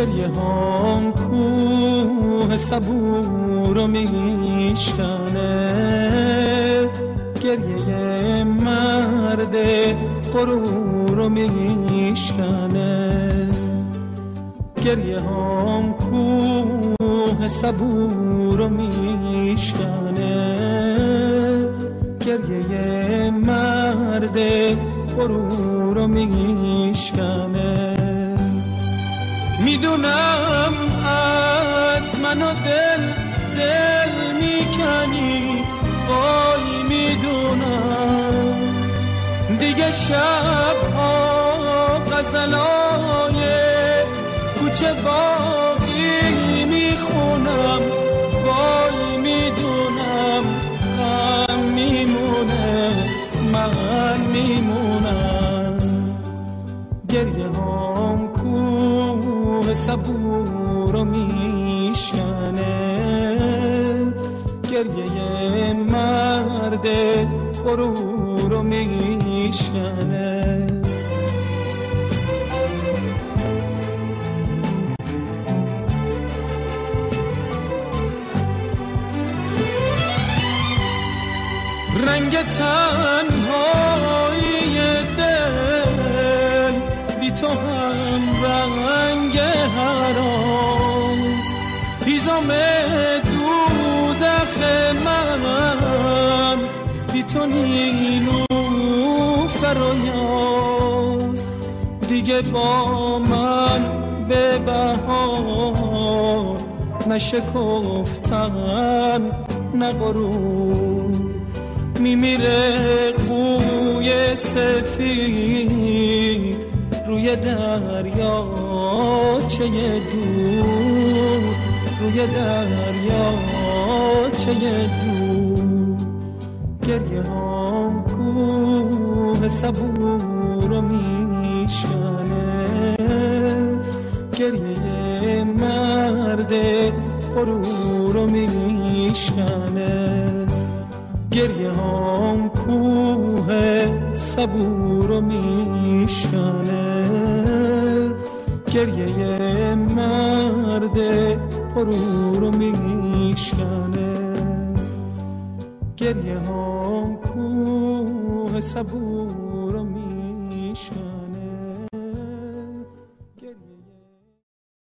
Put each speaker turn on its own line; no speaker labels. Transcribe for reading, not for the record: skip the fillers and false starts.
گریه هام کوه صبور رو میشکنه، گریه مرد غرور رو میشکنه، گریه هام کوه صبور رو میشکنه، گریه مرد غرور رو میشکنه. میدونم از منو دل میکنی، وای میدونم دیگه شبها غزلای کوچه باقی میخونم، وای میدونم غم میمونه، من میمونم. گریه هام کوه صبور رو میشکنه، گریه مرد غرور رو میشکنه. رنگ تنهایی دل بی تو هم رنگ هراست، هیزم دوزخ من بی تو نیلوفر و یاس. دیگه با من به بهار نشکفتن نه غرور، میمیره قوی سفید روی دریاچه دور، روی دریاچه دور. گریه هام کوه صبور رو میشکنه، گریه مرد غرور رو میشکنه، گریه هام کوه صبور رو میشکنه، گریه مرد غرور رو میشکنه، گریه هام کوه صبور